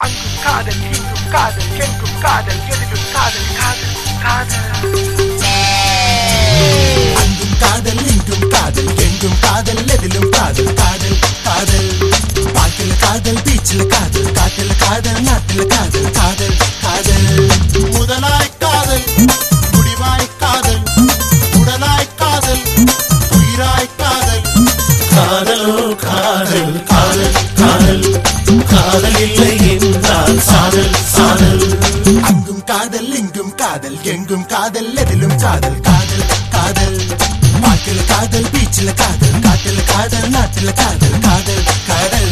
அங்கும் காதல் இங்கும் காதல் எங்கும் காதல் எதிலும் காதல் காதல் காதல் அங்கும் காதல் இங்கும் காதல் எங்கும் காதல் எதிலும் காதல் காதல் காதல் பாட்டில காதல் பீச்சில காதல் காட்டில காதல் நாட்டில காதல் காதல் காதல் முதலாய் காதல் முடிவாய் காதல் உடலாய் காதல் உயிராய் காதல் காதலோ காதல் காதல் காதல் காதல் இல்லை என்றால் சாதல் சாதல் அங்கும் காதல் இங்கும் காதல் எங்கும் காதல் எதிலும் காதல் காதல் காதல் பாட்டில காதல் பீச்சில காதல் காட்டில காதல் நாட்டில காதல் காதல் காதல்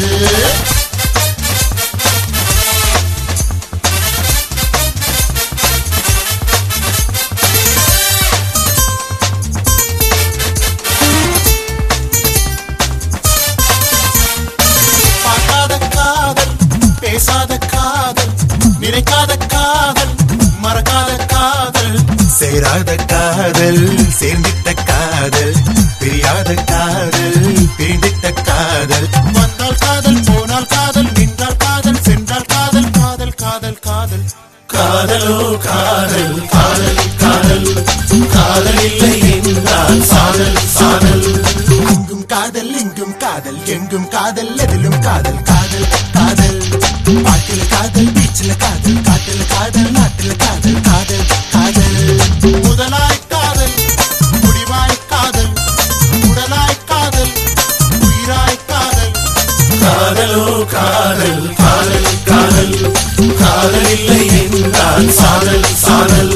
பேசாத காதல் நினைக்காத காதல் மறக்காத காதல் சேராத காதல் சேர்ந்திட்ட காதல் பிரியாத காதல் பிரிந்திட்ட காதல் வந்தால் காதல் போனால் காதல் நின்றால் காதல் சென்றால் காதல் காதல் காதல் காதல் காதலோ காதல் காதல் காதல் காதல் இல்லை என்றால் சாதல் சாதல் அங்கும் காதல் இங்கும் காதல் எங்கும் காதல் எதிலும் காதல் காதல் காதல் பாட்டில காதல் பீச்சில காதல் காட்டில காதல் நாட்டில காதல் காதல் காதல் முதலாய் காதல் முடிவாய் காதல் உடலாய் காதல் உயிராய் காதல் காதலோ காதல் காதல் காதல் காதல் இல்லை என்றால் சாதல் சாதல்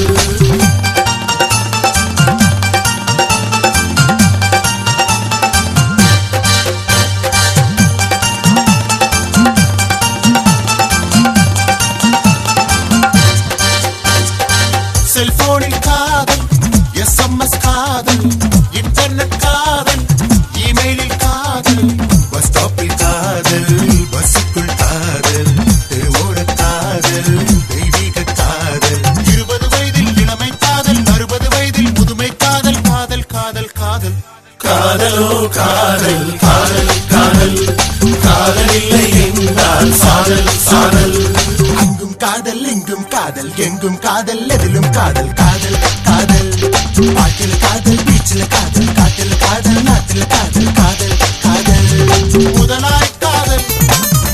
செல்போனில் காதல் எஸ்எம்எஸ் காதல் இன்டர்நெட் காதல் இமெயிலில் காதல் பஸ் ஸ்டாப்பில் காதல் பஸ்ஸுக்குள் காதல் தெருவோர காதல் தெய்வீக காதல் 20 வயதில் இளமை காதல் 60 வயதில் முதுமை காதல் காதல் காதல் காதல் காதலோ காதல் காதல் காதல் காதல் இல்லை என்றால் சாதல் சாதல் அங்கும் காதல் இங்கும் காதல் எங்கும் காதல் எதிலும் காதல் காதல் காதல் பாட்டில காதல் பீச்சில காதல் காட்டில காதல் நாட்டில காதல் காதல் காதல் முதலாய் காதல்